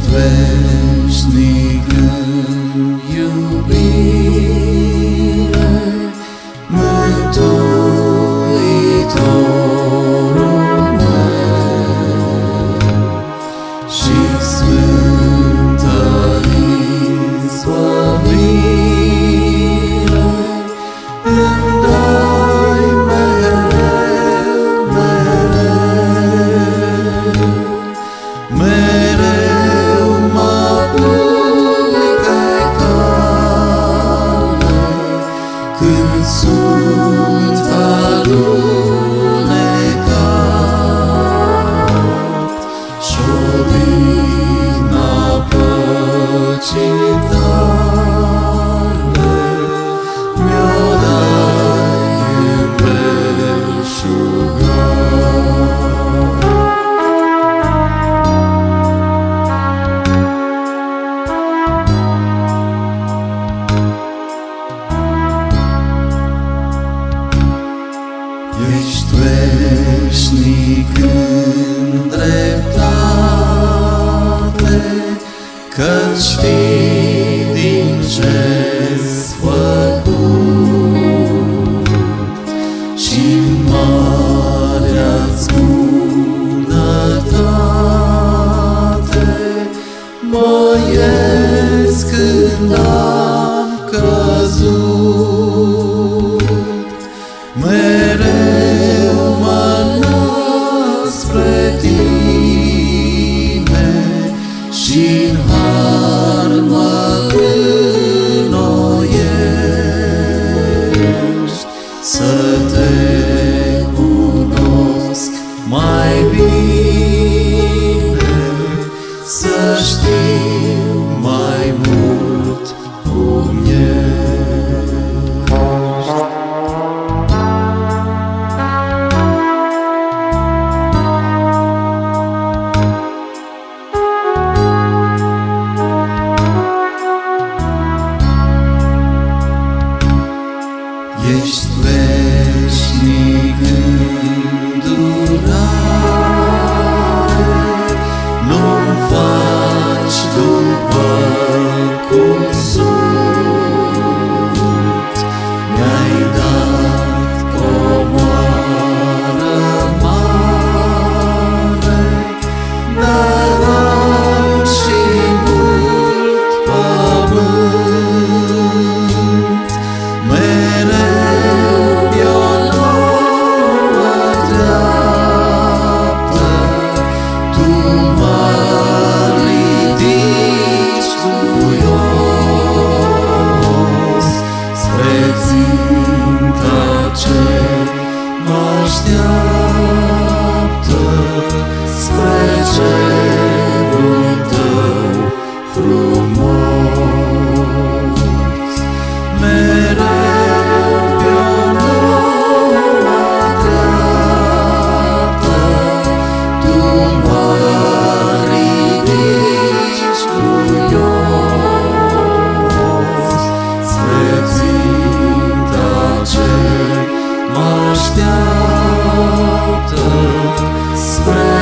veșnic în iubire, Mântuitorul meu, și sfântă izbăvire îmi dai mereu, mereu. Mereu mă pui pe cale când sunt alunecat, și-odihna păcii tale mi-o dai împrejugat. Ești veșnic în dreptate, căci fii din ce-ți făcut, și-n marea-ți bunătate mă ies când am căzut. Mereu mă înalt spre tine și-n har mă înnoiești, să te cunosc mai bine, să știu mai mult cum ești. Ești veșnic îndurare, nu-mi faci după cum sunt. Mi-ai dat comoară mare, dar am și mult pământ. Mereu mi-o nouă dreaptă, tu mă ridici duios spre ținta ce mă așteaptă, spre cerul tău frumos. Mereu pe-o nouă dreaptă, tu mă ridici duios spre ținta ce mă așteaptă, spre